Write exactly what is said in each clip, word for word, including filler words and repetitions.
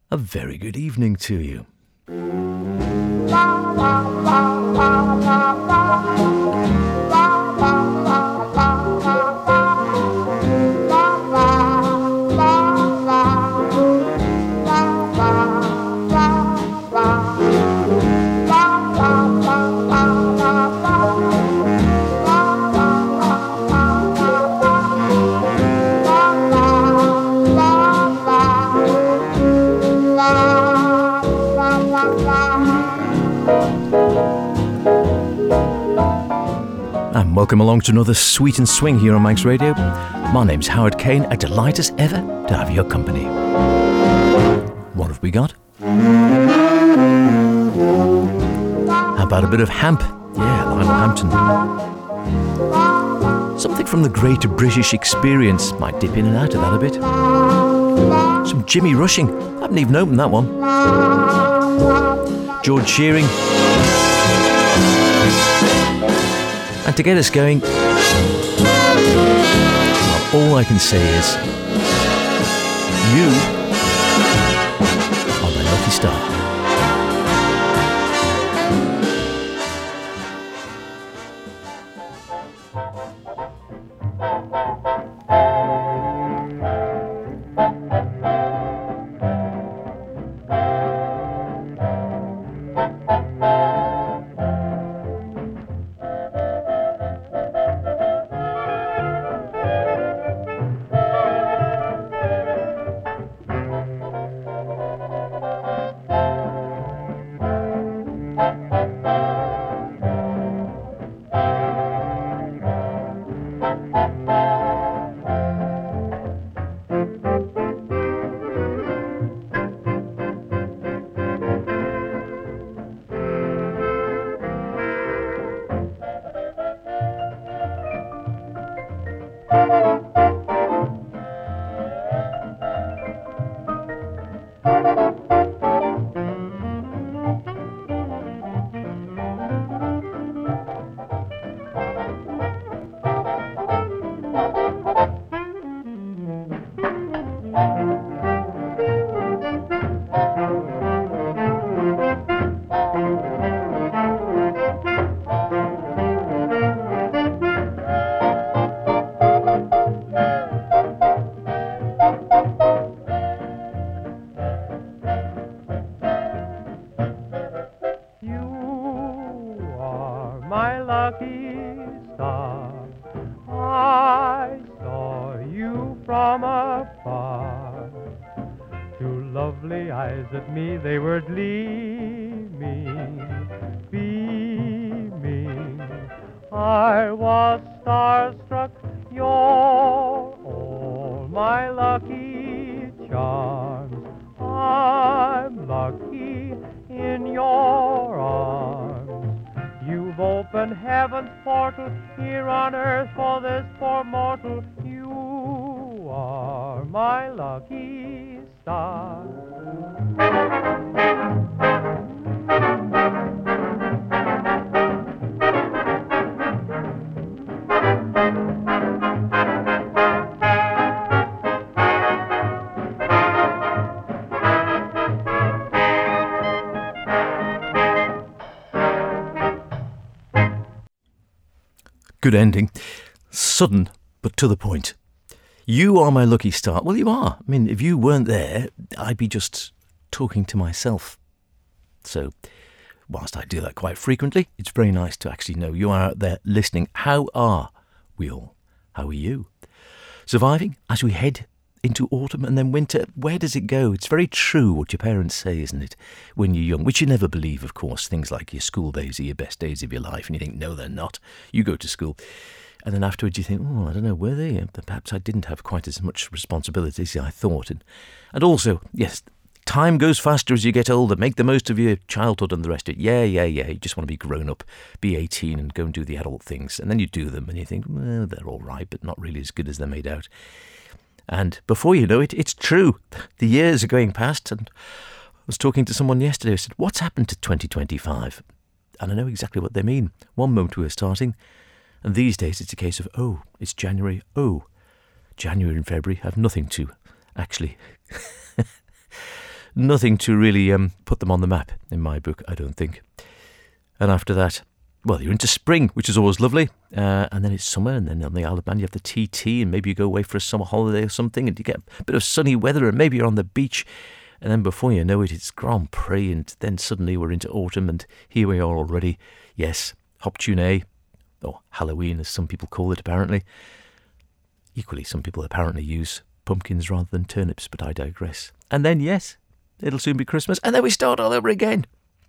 a very good evening to you. And welcome along to another Sweet and Swing here on Manx Radio. My name's Howard Kane. A delight as ever to have your company. What have we got? How about a bit of Hamp? Yeah, Lionel Hampton. Something from the Great British Experience. Might dip in and out of that a bit. Some Jimmy Rushing. I haven't even opened that one. George Shearing. And to get us going, well, all I can say is, you are my lucky star. Good ending. Sudden, but to the point. You are my lucky star. Well, you are. I mean, if you weren't there, I'd be just talking to myself. So, whilst I do that quite frequently, it's very nice to actually know you are out there listening. How are we all? How are you? Surviving as we head into autumn and then winter. Where does it go? It's very true what your parents say, isn't it, when you're young, which you never believe, of course. Things like your school days are your best days of your life, and you think, no, they're not. You go to school, and then afterwards you think, oh, I don't know, were they? Perhaps I didn't have quite as much responsibility as I thought. And, and also, yes, time goes faster as you get older. Make the most of your childhood and the rest of it. Yeah, yeah, yeah. You just want to be grown up, be eighteen and go and do the adult things. And then you do them and you think, well, they're all right, but not really as good as they're made out. And before you know it, it's true. The years are going past, and I was talking to someone yesterday who said, what's happened to twenty twenty-five? And I know exactly what they mean. One moment we were starting, and these days it's a case of, oh, it's January. Oh, January and February have nothing to actually nothing to really um, put them on the map in my book, I don't think. And after that, well, you're into spring, which is always lovely, uh, and then it's summer, and then on the Isle of Man you have the T T, and maybe you go away for a summer holiday or something, and you get a bit of sunny weather, and maybe you're on the beach, and then before you know it, it's Grand Prix, and then suddenly we're into autumn, and here we are already. Yes, Hoptune, or Halloween, as some people call it, apparently. Equally, some people apparently use pumpkins rather than turnips, but I digress. And then, yes, it'll soon be Christmas, and then we start all over again.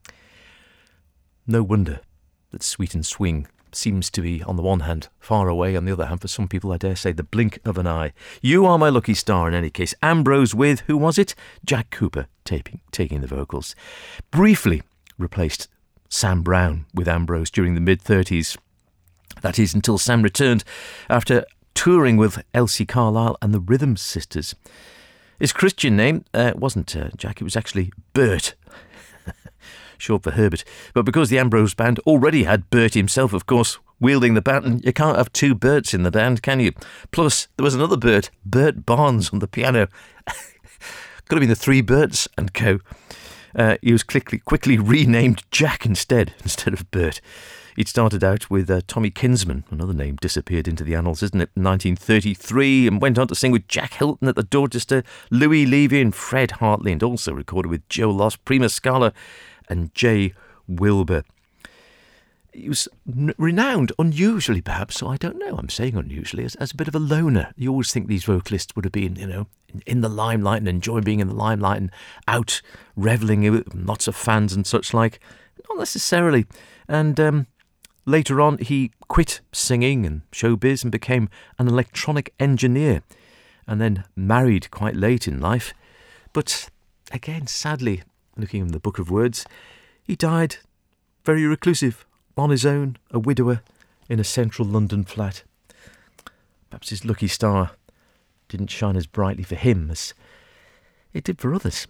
No wonder that Sweet and Swing seems to be, on the one hand, far away, on the other hand, for some people, I dare say, the blink of an eye. You Are My Lucky Star, in any case. Ambrose with, who was it? Jack Cooper taping, taking the vocals. Briefly replaced Sam Brown with Ambrose during the mid-thirties. That is, until Sam returned after touring with Elsie Carlisle and the Rhythm Sisters. His Christian name uh, wasn't uh, Jack, it was actually Bert. Short for Herbert. But because the Ambrose band already had Bert himself, of course, wielding the baton, you can't have two Berts in the band, can you? Plus, there was another Bert, Bert Barnes, on the piano. Could have been the Three Berts and co. Uh, he was quickly, quickly renamed Jack instead, instead of Bert. He'd started out with uh, Tommy Kinsman, another name disappeared into the annals, isn't it, in nineteen thirty-three, and went on to sing with Jack Hilton at the Dorchester, Louis Levy and Fred Hartley, and also recorded with Joe Loss, Prima Scala and Jay Wilbur. He was n- renowned, unusually perhaps, so I don't know, I'm saying unusually, as, as a bit of a loner. You always think these vocalists would have been, you know, in, in the limelight and enjoy being in the limelight and out revelling with lots of fans and such like. Not necessarily. And um, later on, he quit singing and showbiz and became an electronic engineer, and then married quite late in life. But again, sadly, looking in the Book of Words, he died very reclusive, on his own, a widower, in a central London flat. Perhaps his lucky star didn't shine as brightly for him as it did for others.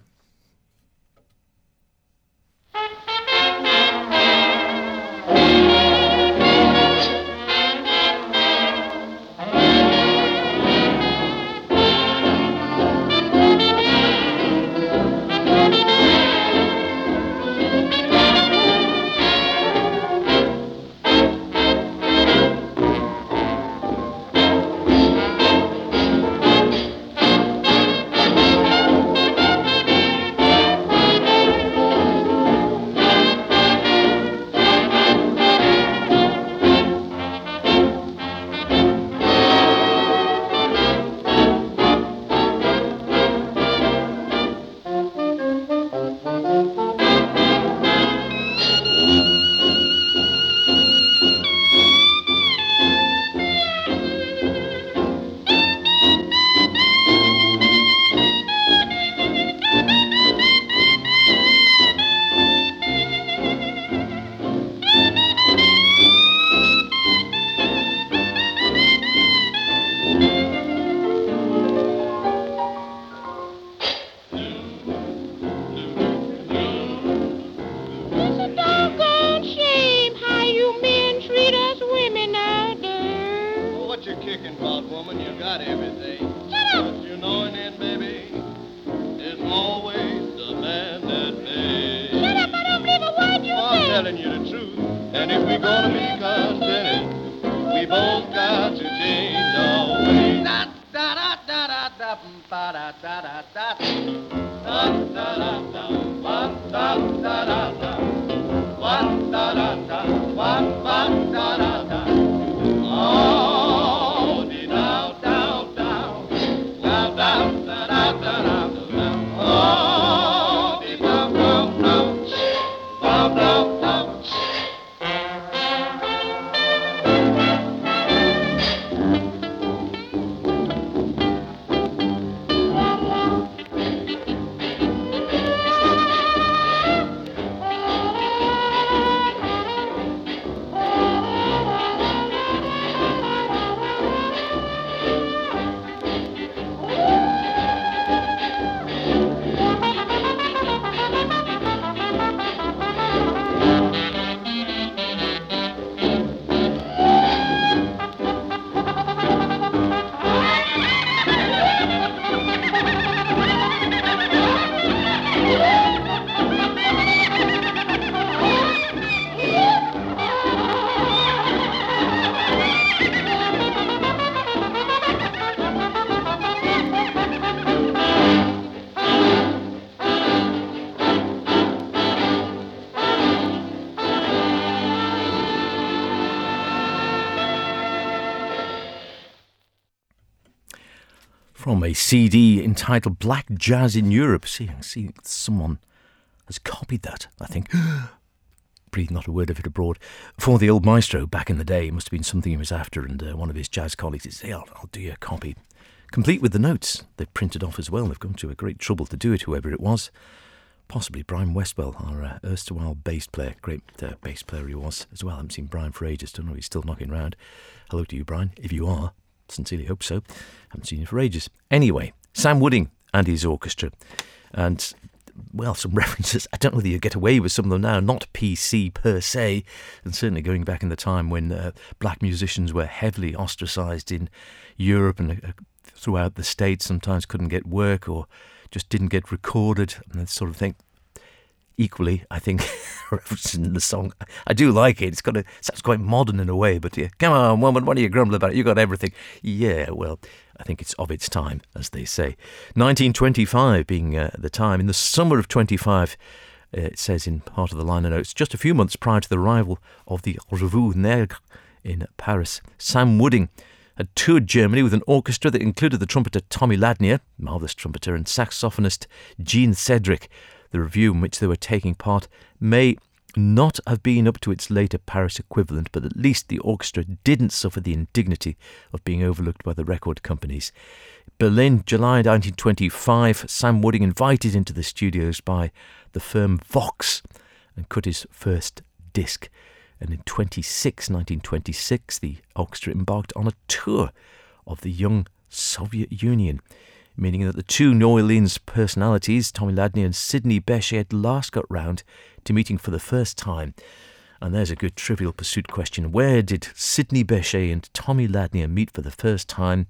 from a C D entitled Black Jazz in Europe. See, see, someone has copied that, I think. Breathe not a word of it abroad. For the old maestro back in the day, it must have been something he was after, and uh, one of his jazz colleagues said, hey, I'll, I'll do you a copy. Complete with the notes. They've printed off as well. They've gone to a great trouble to do it, whoever it was. Possibly Brian Westwell, our uh, erstwhile bass player. Great uh, bass player he was as well. I haven't seen Brian for ages. Don't know if he's still knocking around. Hello to you, Brian, if you are. Sincerely hope so. Haven't seen you for ages. Anyway, Sam Wooding and his orchestra. And, well, some references. I don't know whether you get away with some of them now. Not P C per se. And certainly going back in the time when uh, black musicians were heavily ostracised in Europe and uh, throughout the States, sometimes couldn't get work or just didn't get recorded and that sort of thing. Equally, I think, in the song, I do like it. It's got a, it sounds quite modern in a way, but yeah, come on, woman, what are you grumbling about? You got everything. Yeah, well, I think it's of its time, as they say. nineteen twenty-five being uh, the time. In the summer of twenty-five, uh, it says in part of the liner notes, just a few months prior to the arrival of the Revue Negre in Paris, Sam Wooding had toured Germany with an orchestra that included the trumpeter Tommy Ladnier, marvellous trumpeter, and saxophonist Gene Cedric. The review in which they were taking part may not have been up to its later Paris equivalent, but at least the orchestra didn't suffer the indignity of being overlooked by the record companies. Berlin, July nineteen twenty-five, Sam Wooding invited into the studios by the firm Vox and cut his first disc. And in nineteen twenty-six, the orchestra embarked on a tour of the young Soviet Union, meaning that the two New Orleans personalities, Tommy Ladnier and Sidney Bechet, at last got round to meeting for the first time. And there's a good Trivial Pursuit question. Where did Sidney Bechet and Tommy Ladnier meet for the first time?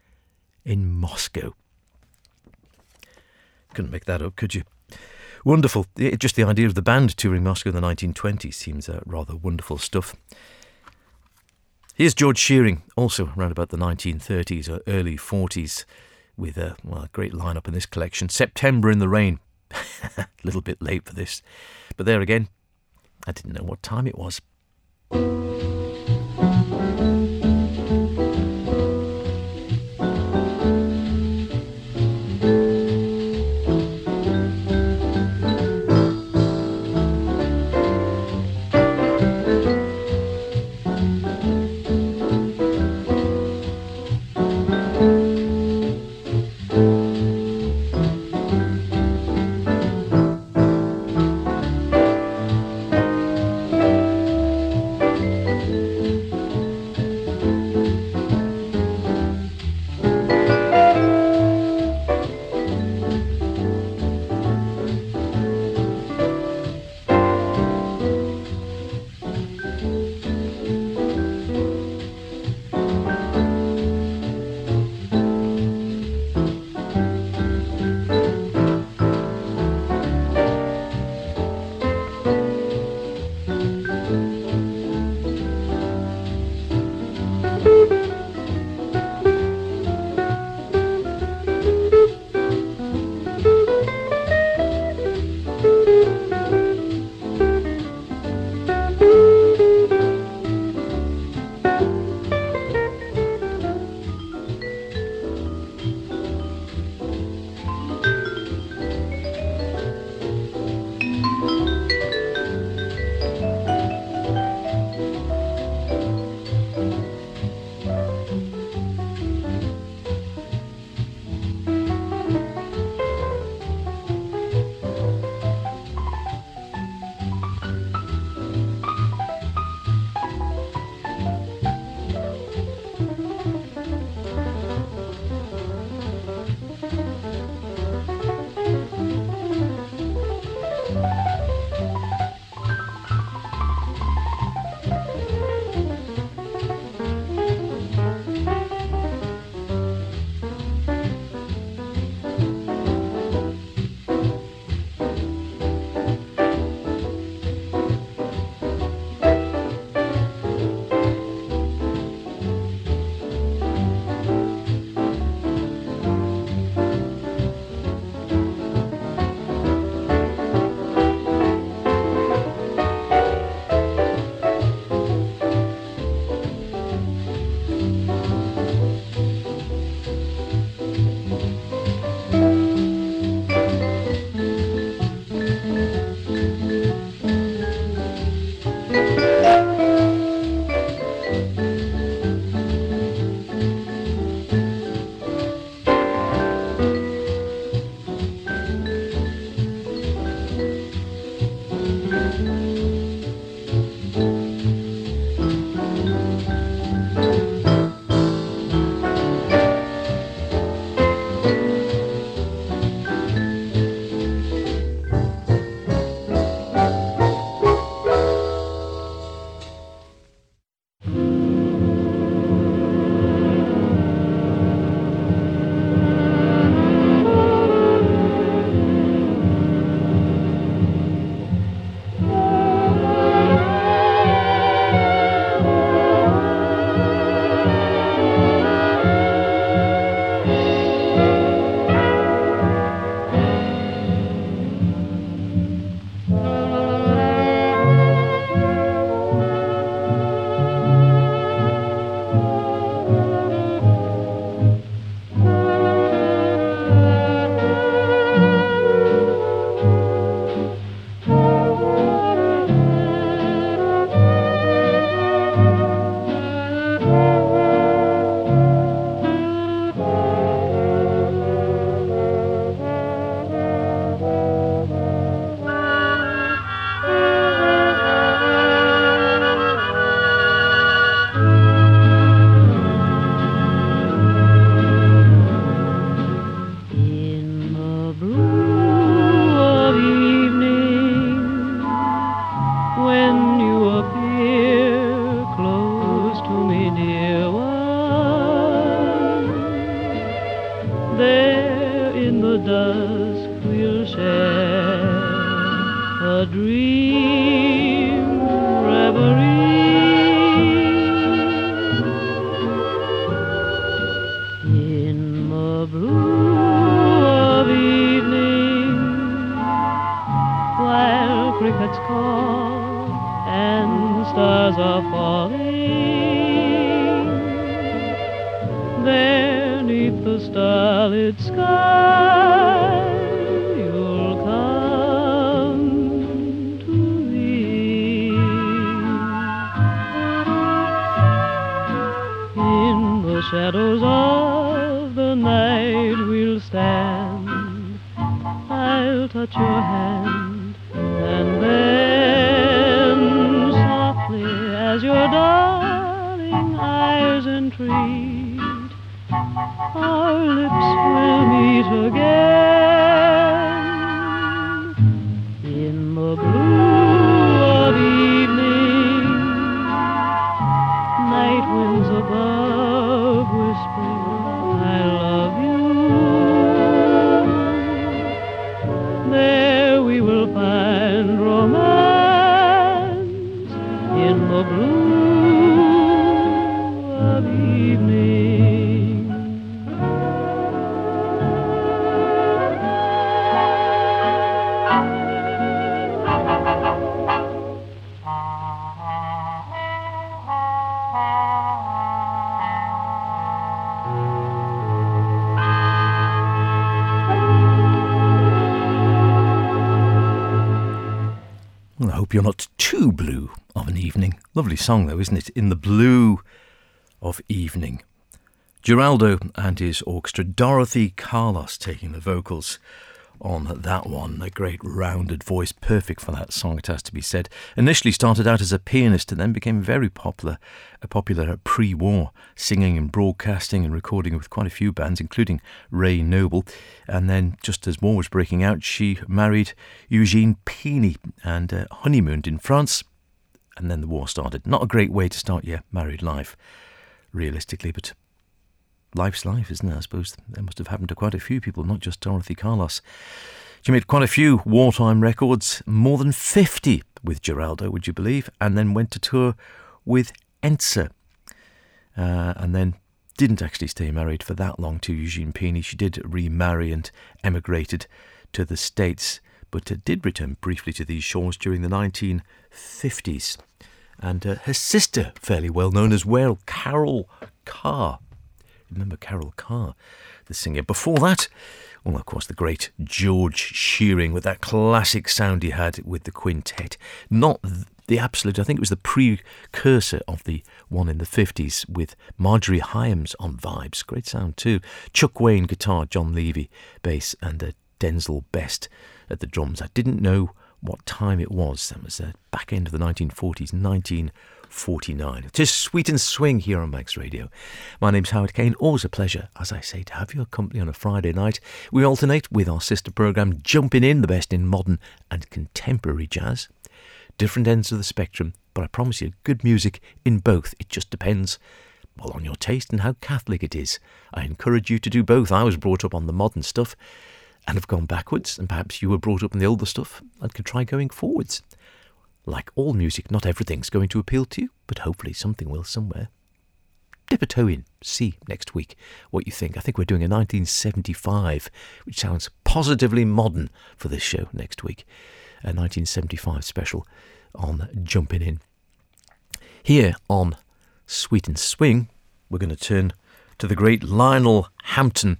In Moscow. Couldn't make that up, could you? Wonderful. Just the idea of the band touring Moscow in the nineteen twenties seems uh, rather wonderful stuff. Here's George Shearing, also around about the nineteen thirties or early forties, with a, well, a great lineup in this collection. September in the Rain. A little bit late for this. But there again, I didn't know what time it was. a dream reverie. In the blue of evening, while crickets call and stars are falling, there 'neath the starlit sky, you'll come to me. In the shadows of the night we'll stand, I'll touch your hand, and then softly as your darling eyes entreat, our lips will meet again. In the blue of evening, night winds above whispering, I love you. There we will find romance in the blue of evening. Well, I hope you're not too blue of an evening. Lovely song though, isn't it? In the blue of evening. Geraldo and his orchestra. Dorothy Carlos taking the vocals on that one. A great rounded voice, perfect for that song, it has to be said. Initially started out as a pianist and then became very popular, popular pre-war, singing and broadcasting and recording with quite a few bands, including Ray Noble. And then, just as war was breaking out, she married Eugene Pini and uh, honeymooned in France. And then the war started. Not a great way to start your married life, realistically, but life's life, isn't it? I suppose that must have happened to quite a few people, not just Dorothy Carlos. She made quite a few wartime records, more than fifty with Geraldo, would you believe? And then went to tour with Enza. Uh, and then didn't actually stay married for that long to Eugene Pini. She did remarry and emigrated to the States, but uh, did return briefly to these shores during the nineteen fifties. And uh, her sister, fairly well known as well, Carol Carr. Remember Carol Carr, the singer. Before that, well, of course, the great George Shearing with that classic sound he had with the quintet. Not the absolute, I think it was the precursor of the one in the fifties with Marjorie Hyams on vibes. Great sound too. Chuck Wayne guitar, John Levy bass, and uh, Denzel Best at the drums. I didn't know what time it was. That was uh, back end of the nineteen forties, nineteen forty-nine. It is Sweet and Swing here on Max Radio. My name's Howard Kane. Always a pleasure, as I say, to have your company on a Friday night. We alternate with our sister programme, Jumping In, the best in modern and contemporary jazz. Different ends of the spectrum, but I promise you, good music in both. It just depends, well, on your taste and how Catholic it is. I encourage you to do both. I was brought up on the modern stuff and have gone backwards, and perhaps you were brought up on the older stuff and can try going forwards. Like all music, not everything's going to appeal to you, but hopefully something will somewhere. Dip a toe in, see next week what you think. I think we're doing a nineteen seventy-five, which sounds positively modern for this show next week. A nineteen seventy-five special on Jumping In. Here on Sweet and Swing, we're going to turn to the great Lionel Hampton,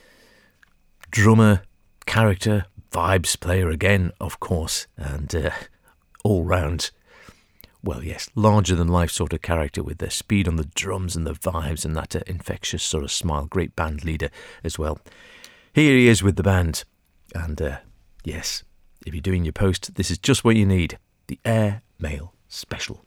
drummer, character, vibes player again, of course, and uh, all round, well, yes, larger than life sort of character with the speed on the drums and the vibes and that uh, infectious sort of smile. Great band leader as well. Here he is with the band, and uh, yes, if you're doing your post, this is just what you need. The Air Mail Special.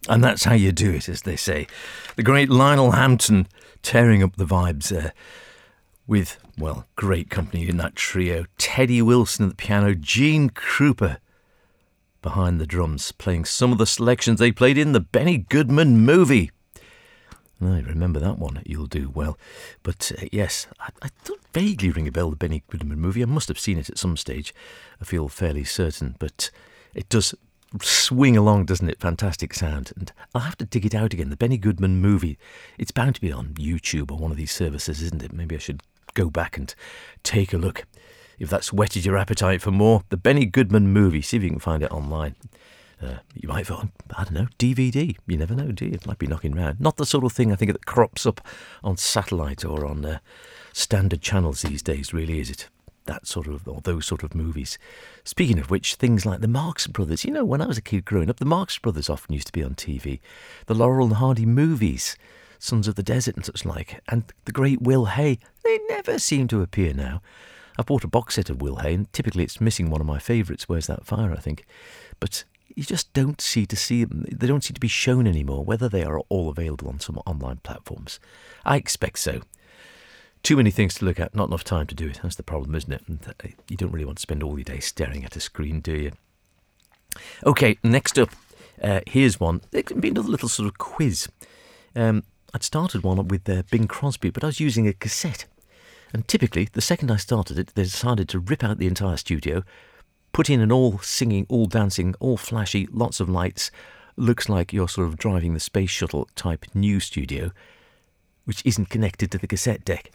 And that's how you do it, as they say. The great Lionel Hampton tearing up the vibes there with, well, great company in that trio. Teddy Wilson at the piano, Gene Krupa behind the drums, playing some of the selections they played in the Benny Goodman movie. I remember that one, you'll do well. But uh, yes, I, I thought vaguely ring a bell, the Benny Goodman movie. I must have seen it at some stage, I feel fairly certain. But it does swing along, doesn't it? Fantastic sound. And I'll have to dig it out again. The Benny Goodman movie, it's bound to be on YouTube or one of these services, isn't it? Maybe I should go back and take a look. If that's whetted your appetite for more, the Benny Goodman movie, see if you can find it online. Uh, you might find, I don't know, D V D. You never know, do you? It might be knocking around. Not the sort of thing I think that crops up on satellite or on uh, standard channels these days, really, is it? That sort of, or those sort of movies. Speaking of which, things like the Marx Brothers. You know, when I was a kid growing up, the Marx Brothers often used to be on T V. The Laurel and Hardy movies, Sons of the Desert and such like, and the great Will Hay. They never seem to appear now. I bought a box set of Will Hay, and typically it's missing one of my favourites, Where's That Fire, I think. But you just don't see to see them. They don't seem to be shown anymore, whether they are all available on some online platforms. I expect so. Too many things to look at, not enough time to do it. That's the problem, isn't it? And you don't really want to spend all your day staring at a screen, do you? OK, next up, uh, here's one. There can be another little sort of quiz. Um, I'd started one with uh, Bing Crosby, but I was using a cassette. And typically, the second I started it, they decided to rip out the entire studio, put in an all singing, all dancing, all flashy, lots of lights. Looks like you're sort of driving the space shuttle type new studio, which isn't connected to the cassette deck.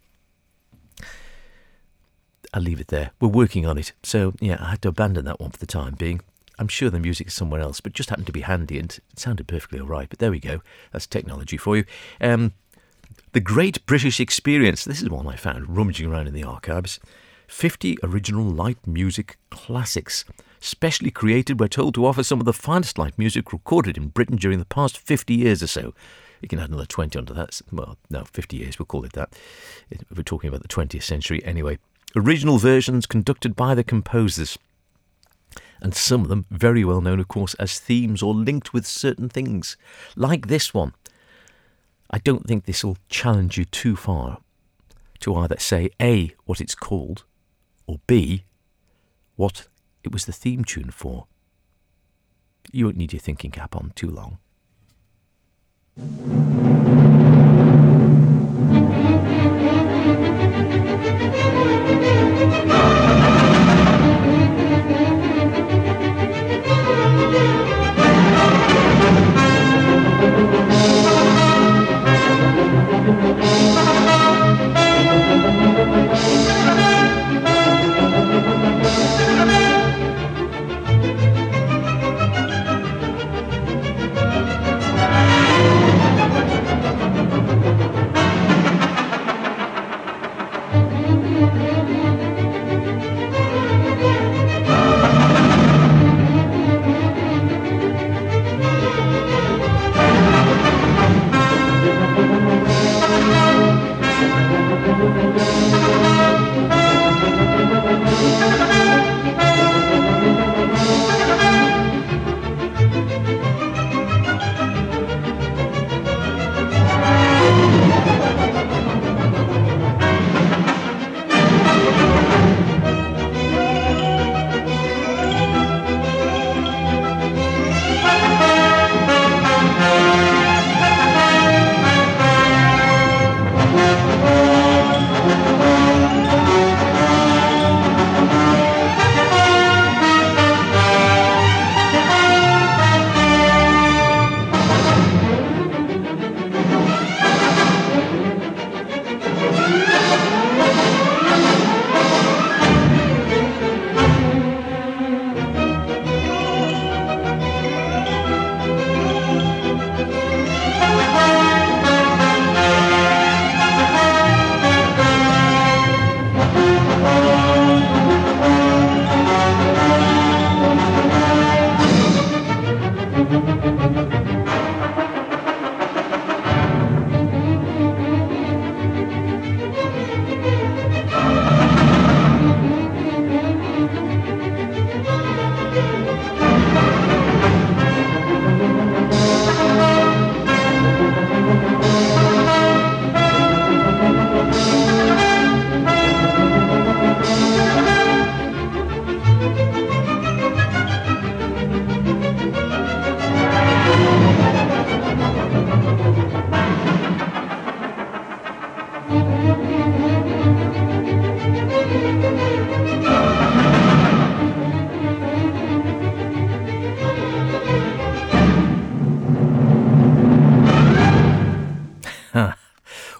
I'll leave it there. We're working on it. So, yeah, I had to abandon that one for the time being. I'm sure the music is somewhere else, but just happened to be handy and it sounded perfectly all right. But there we go. That's technology for you. Um, the Great British Experience. This is one I found rummaging around in the archives. fifty original light music classics. Specially created, we're told, to offer some of the finest light music recorded in Britain during the past fifty years or so. You can add another twenty onto that. Well, no, fifty years, we'll call it that. We're talking about the twentieth century anyway. Original versions conducted by the composers. And some of them very well known, of course, as themes or linked with certain things. Like this one. I don't think this will challenge you too far to either say A, what it's called, or B, what it was the theme tune for. You won't need your thinking cap on too long.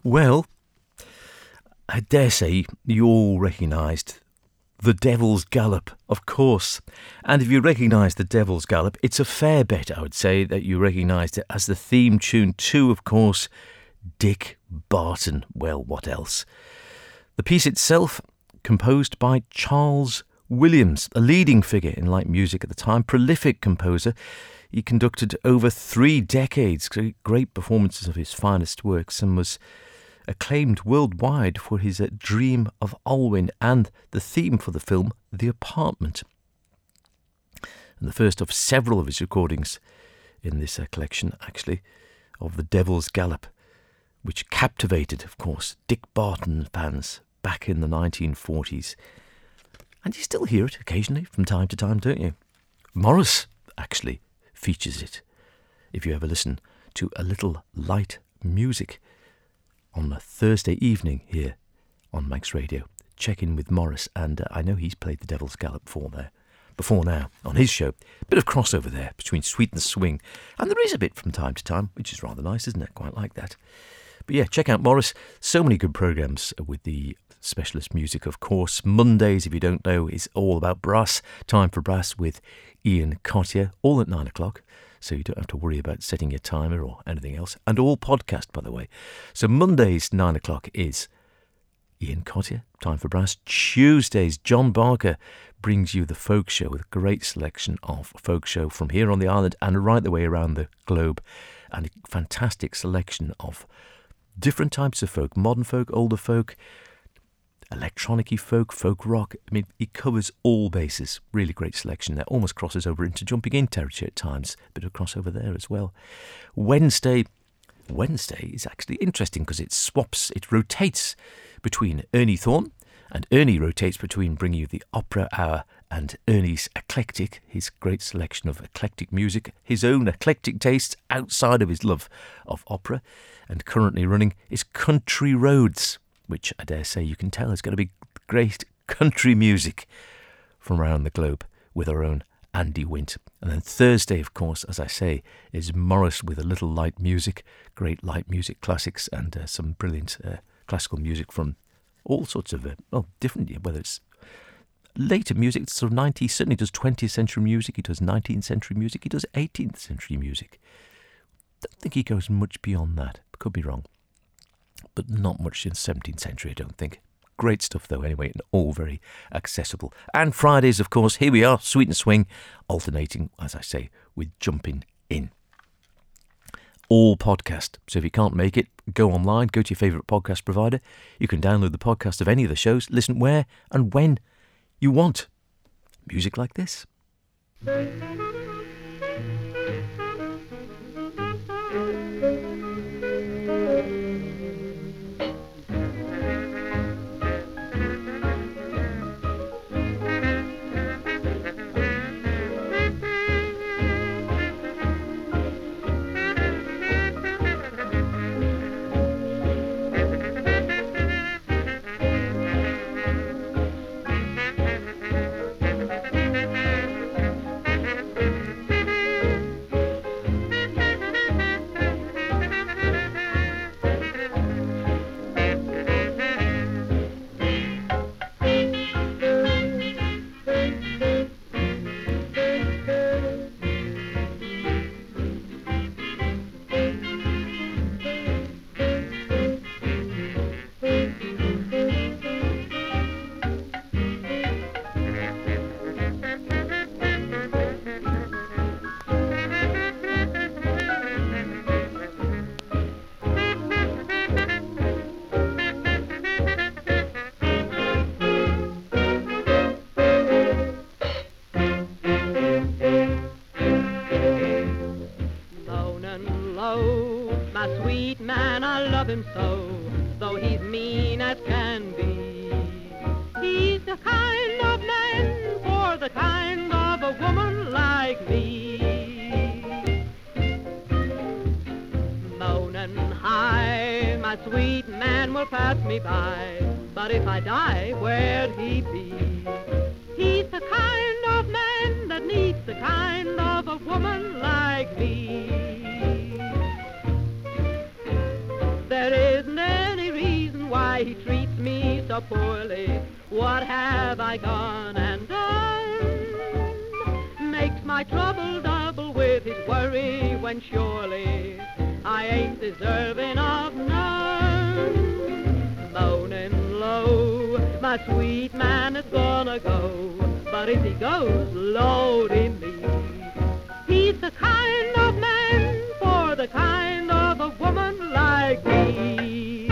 Well, I dare say you all recognised The Devil's Gallop, of course. And if you recognise The Devil's Gallop, it's a fair bet, I would say, that you recognised it as the theme tune to, of course, Dick Barton. Well, what else? The piece itself, composed by Charles Williams, a leading figure in light music at the time, prolific composer. He conducted over three decades, great performances of his finest works, and was acclaimed worldwide for his uh, Dream of Alwyn and the theme for the film The Apartment. And the first of several of his recordings in this uh, collection, actually, of The Devil's Gallop, which captivated, of course, Dick Barton fans back in the nineteen forties. And you still hear it occasionally from time to time, don't you? Morris actually features it, if you ever listen to A Little Light Music on a Thursday evening here on Manx Radio. Check in with Morris, and uh, I know he's played The Devil's Gallop before there, before now, on his show. Bit of crossover there between Sweet and Swing, and there is a bit from time to time, which is rather nice, isn't it? Quite like that. But yeah, check out Morris. So many good programmes with the specialist music, of course. Mondays, if you don't know, is all about brass. Time for Brass with Ian Cottier, all at nine o'clock. So you don't have to worry about setting your timer or anything else. And all podcast, by the way. So Mondays, nine o'clock is Ian Cottier, Time for Brass. Tuesdays, John Barker brings you the folk show with a great selection of folk show from here on the island and right the way around the globe. And a fantastic selection of different types of folk, modern folk, older folk, electronic-y folk, folk rock. I mean, he covers all bases. Really great selection there. Almost crosses over into jumping in territory at times. Bit of crossover there as well. Wednesday, Wednesday is actually interesting because it swaps, it rotates between Ernie Thorne, and Ernie rotates between bringing you the Opera Hour and Ernie's Eclectic, his great selection of eclectic music, his own eclectic tastes outside of his love of opera. And currently running is Country Roads, which I dare say you can tell is going to be great country music from around the globe with our own Andy Wint. And then Thursday, of course, as I say, is Morris with A Little Light Music, great light music classics and uh, some brilliant uh, classical music from all sorts of, uh, well, different, whether it's later music, sort of nineties, certainly does twentieth century music, he does nineteenth century music, he does eighteenth century music. Don't think he goes much beyond that, could be wrong. But not much in the seventeenth century, I don't think. Great stuff, though, anyway, and all very accessible. And Fridays, of course, here we are, Sweet and Swing, alternating, as I say, with Jumping In. All podcast. So if you can't make it, go online, go to your favourite podcast provider. You can download the podcast of any of the shows, listen where and when you want. Music like this. There isn't any why he treats me so poorly. What have I gone and done? Makes my trouble double with his worry, when surely I ain't deserving of none. Moaning low, my sweet man is gonna go, but if he goes, Lordy me, he's the kind of man for the kind of a woman like me.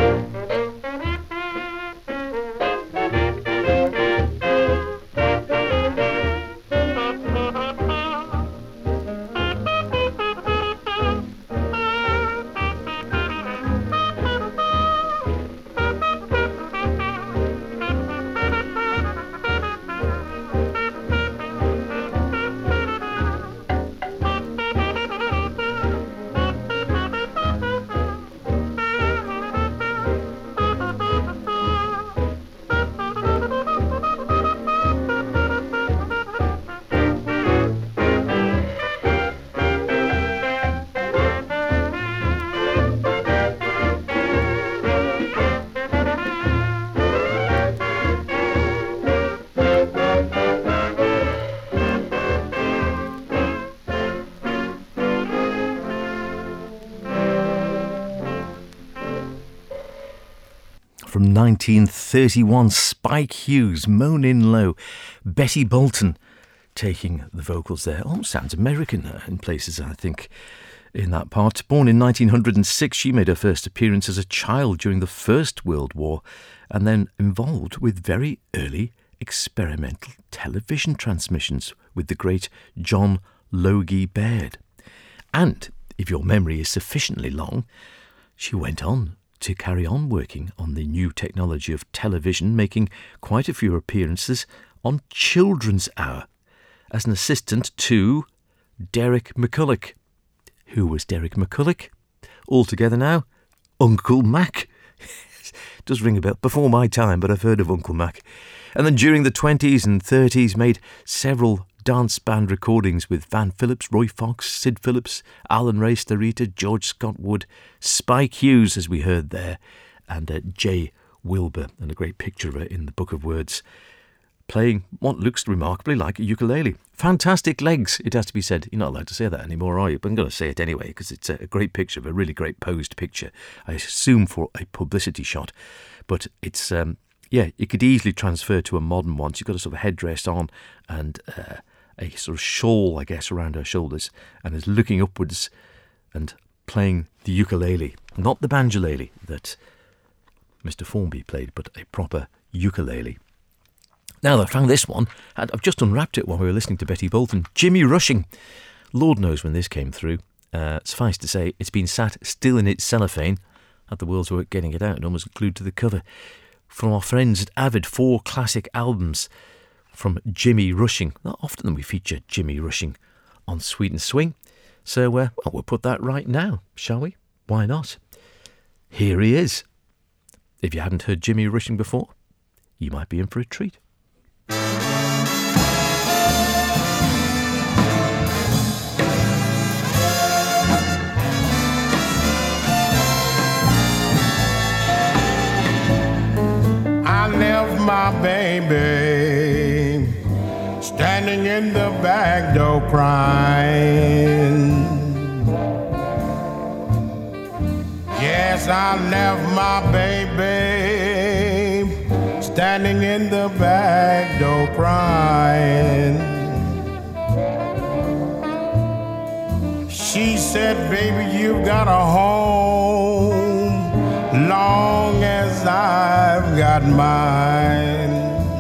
From nineteen thirty-one, Spike Hughes, Moanin' Low. Betty Bolton taking the vocals there. Almost sounds American uh, in places, I think, in that part. Born in nineteen oh six, she made her first appearance as a child during the First World War and then involved with very early experimental television transmissions with the great John Logie Baird. And, if your memory is sufficiently long, she went on to carry on working on the new technology of television, making quite a few appearances on Children's Hour as an assistant to Derek McCulloch. Who was Derek McCulloch? Altogether now, Uncle Mac. Does ring a bell. Before my time, but I've heard of Uncle Mac. And then during the twenties and thirties made several dance band recordings with Van Phillips, Roy Fox, Sid Phillips, Alan Ray Starita, George Scott Wood, Spike Hughes, as we heard there, and uh, Jay Wilbur, and a great picture of her in the Book of Words, playing what looks remarkably like a ukulele. Fantastic legs, it has to be said. You're not allowed to say that anymore, are you? But I'm going to say it anyway, because it's a great picture, of a really great posed picture. I assume for a publicity shot. But it's, um, yeah, it could easily transfer to a modern one. She's got a sort of headdress on and uh, a sort of shawl, I guess, around her shoulders, and is looking upwards and playing the ukulele. Not the banjolele that Mister Formby played, but a proper ukulele. Now, I found this one, and I've just unwrapped it while we were listening to Betty Bolton. Jimmy Rushing. Lord knows when this came through. Uh, suffice to say, it's been sat still in its cellophane. Had the world's work getting it out and almost glued to the cover. From our friends at Avid, four classic albums from Jimmy Rushing. Not often we feature Jimmy Rushing on Sweet and Swing. So, uh, well, we'll put that right now, shall we? Why not? Here he is. If you hadn't heard Jimmy Rushing before, you might be in for a treat. I left my baby standing in the back door crying. Yes, I left my baby standing in the back door crying. She said, baby, you've got a home long as I've got mine.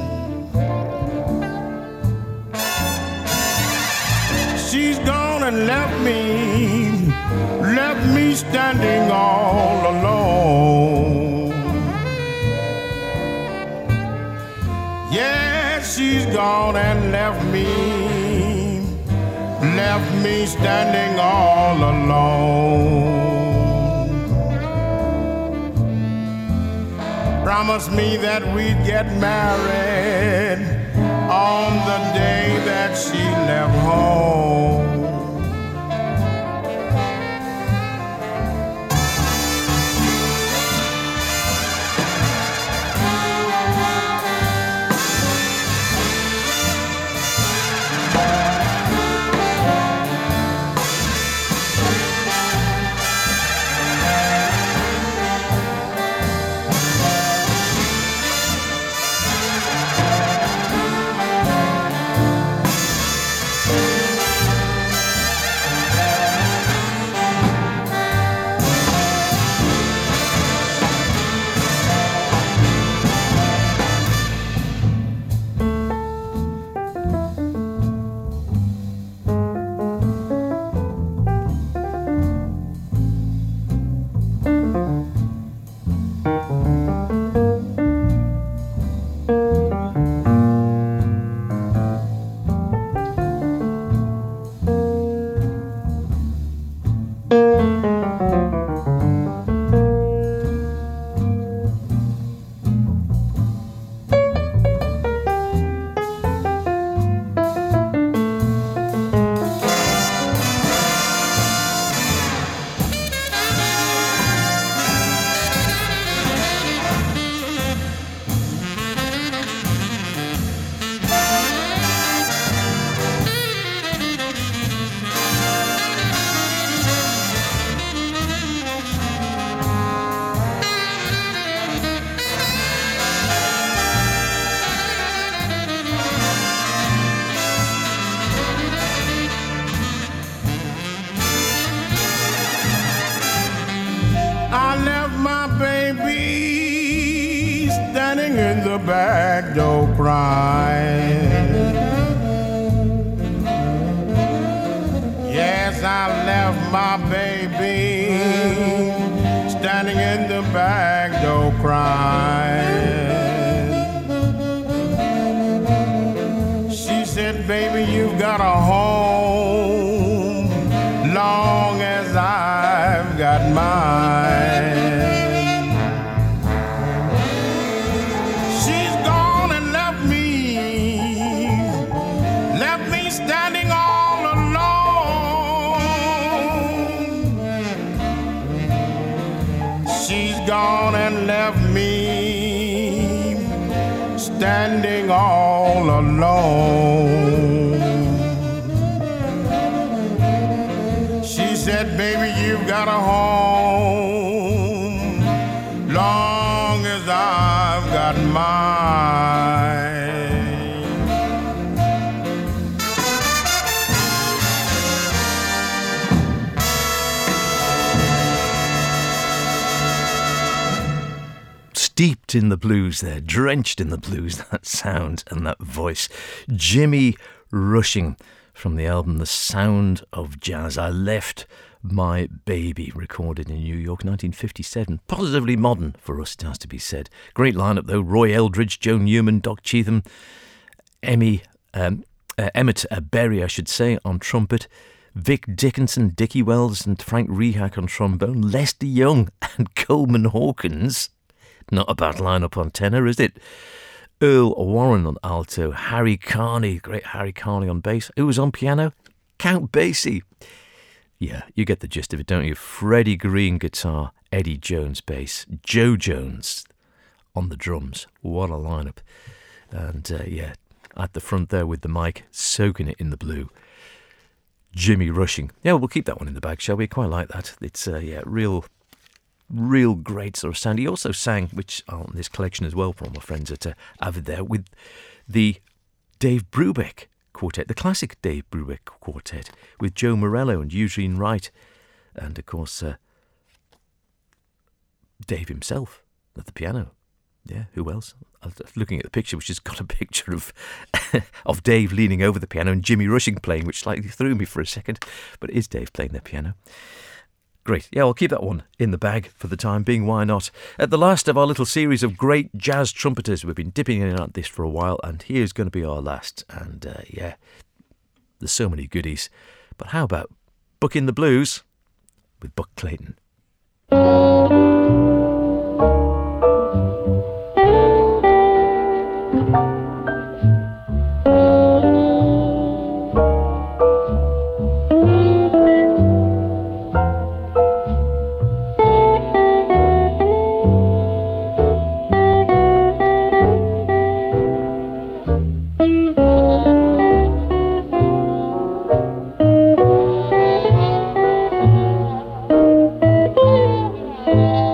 She's gone and left me, left me standing all alone. Yeah, she's gone and left me, left me standing all alone. Promised me that we'd get married on the day that she left home. back door crying. Yes, I left my baby standing in the back door crying. She said, baby, you've got a home long as I've got mine. She's gone and left me, left me standing all alone. She's gone and left me standing all alone. She said, baby, you've got a home long as I've got mine. Steeped in the blues there, drenched in the blues, that sound and that voice. Jimmy Rushing from the album The Sound of Jazz. I Left My Baby, recorded in New York, nineteen fifty-seven. Positively modern for us, it has to be said. Great lineup though. Roy Eldridge, Joe Newman, Doc Cheatham, Emmy, um, uh, Emmett uh, Berry, I should say, on trumpet. Vic Dickinson, Dickie Wells and Frank Rehak on trombone. Lester Young and Coleman Hawkins. Not a bad lineup on tenor, is it? Earl Warren on alto, Harry Carney, great Harry Carney on bass. Who was on piano? Count Basie. Yeah, you get the gist of it, don't you? Freddie Green guitar, Eddie Jones bass, Joe Jones on the drums. What a lineup. And uh, yeah, at the front there with the mic, soaking it in the blue. Jimmy Rushing. Yeah, we'll keep that one in the bag, shall we? Quite like that. It's, uh, yeah, real... real great sort of sound. He also sang, which on this collection as well from my friends at uh, Avid there, with the Dave Brubeck Quartet, the classic Dave Brubeck Quartet, with Joe Morello and Eugene Wright, and of course uh, Dave himself at the piano. Yeah, who else? I was looking at the picture, which has got a picture of of Dave leaning over the piano and Jimmy Rushing playing, which slightly threw me for a second, but it is Dave playing the piano. Great. Yeah, I'll keep that one in the bag for the time being. Why not? At the last of our little series of great jazz trumpeters. We've been dipping in and out this for a while, and here's going to be our last. And uh, yeah, there's so many goodies. But how about Buck in the Blues with Buck Clayton? Thank you.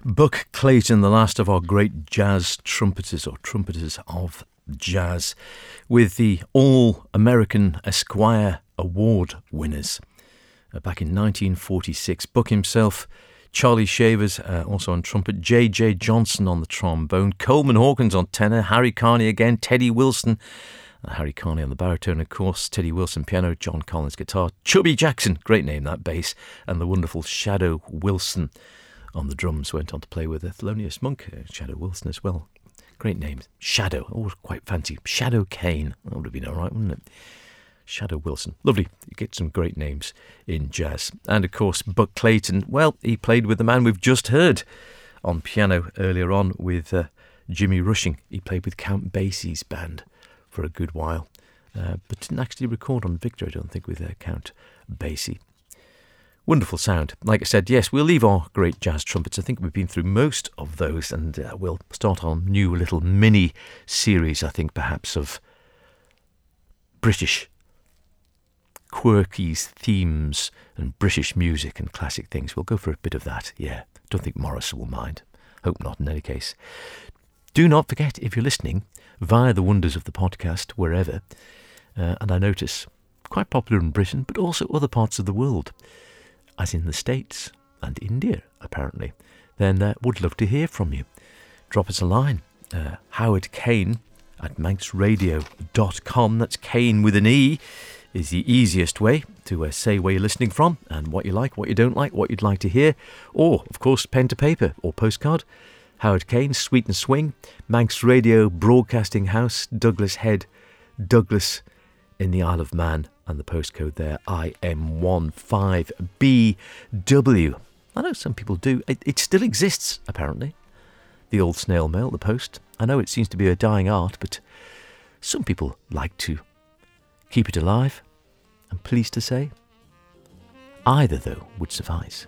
Buck Clayton, the last of our great jazz trumpeters, or trumpeters of jazz, with the All-American Esquire Award winners. Uh, back in nineteen forty-six, Buck himself, Charlie Shavers, uh, also on trumpet, J J Johnson on the trombone, Coleman Hawkins on tenor, Harry Carney again, Teddy Wilson, uh, Harry Carney on the baritone, of course, Teddy Wilson piano, John Collins guitar, Chubby Jackson, great name that, bass, and the wonderful Shadow Wilson on the drums. Went on to play with Thelonious Monk, uh, Shadow Wilson as well. Great names. Shadow, oh, quite fancy. Shadow Kane, that would have been all right, wouldn't it? Shadow Wilson. Lovely. You get some great names in jazz. And of course, Buck Clayton, well, he played with the man we've just heard on piano earlier on with uh, Jimmy Rushing. He played with Count Basie's band for a good while, uh, but didn't actually record on Victor, I don't think, with uh, Count Basie. Wonderful sound. Like I said, yes, we'll leave our great jazz trumpets. I think we've been through most of those, and uh, we'll start our new little mini series, I think, perhaps, of British quirky themes and British music and classic things. We'll go for a bit of that, yeah. Don't think Morris will mind. Hope not, in any case. Do not forget, if you're listening via the wonders of the podcast, wherever, uh, and I notice quite popular in Britain, but also other parts of the world, as in the States and India, apparently, then uh, would love to hear from you. Drop us a line. Uh, Howard Kane at manx radio dot com. That's Kane with an E, is the easiest way to uh, say where you're listening from and what you like, what you don't like, what you'd like to hear. Or, of course, pen to paper or postcard. Howard Kane, Sweet and Swing, Manx Radio Broadcasting House, Douglas Head, Douglas in the Isle of Man. And the postcode there, I M one five B W. I know some people do. It, it still exists, apparently. The old snail mail, the post. I know it seems to be a dying art, but some people like to keep it alive. I'm pleased to say. Either, though, would suffice.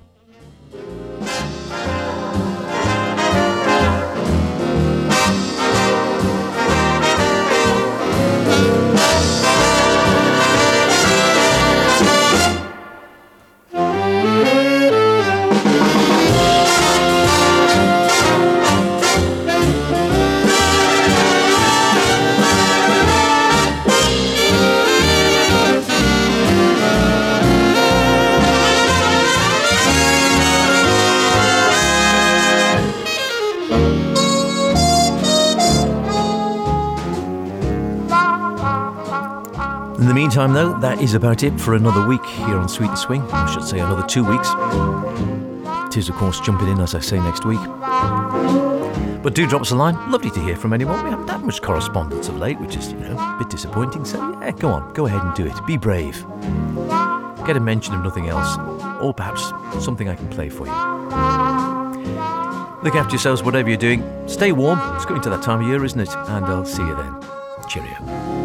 In the meantime, though, that is about it for another week here on Sweet and Swing. I should say another two weeks. It is, of course, jumping in, as I say, next week. But do drop us a line. Lovely to hear from anyone. We haven't had much correspondence of late, which is, you know, a bit disappointing. So, yeah, go on. Go ahead and do it. Be brave. Get a mention of nothing else. Or perhaps something I can play for you. Look after yourselves, whatever you're doing. Stay warm. It's going to that time of year, isn't it? And I'll see you then. Cheerio.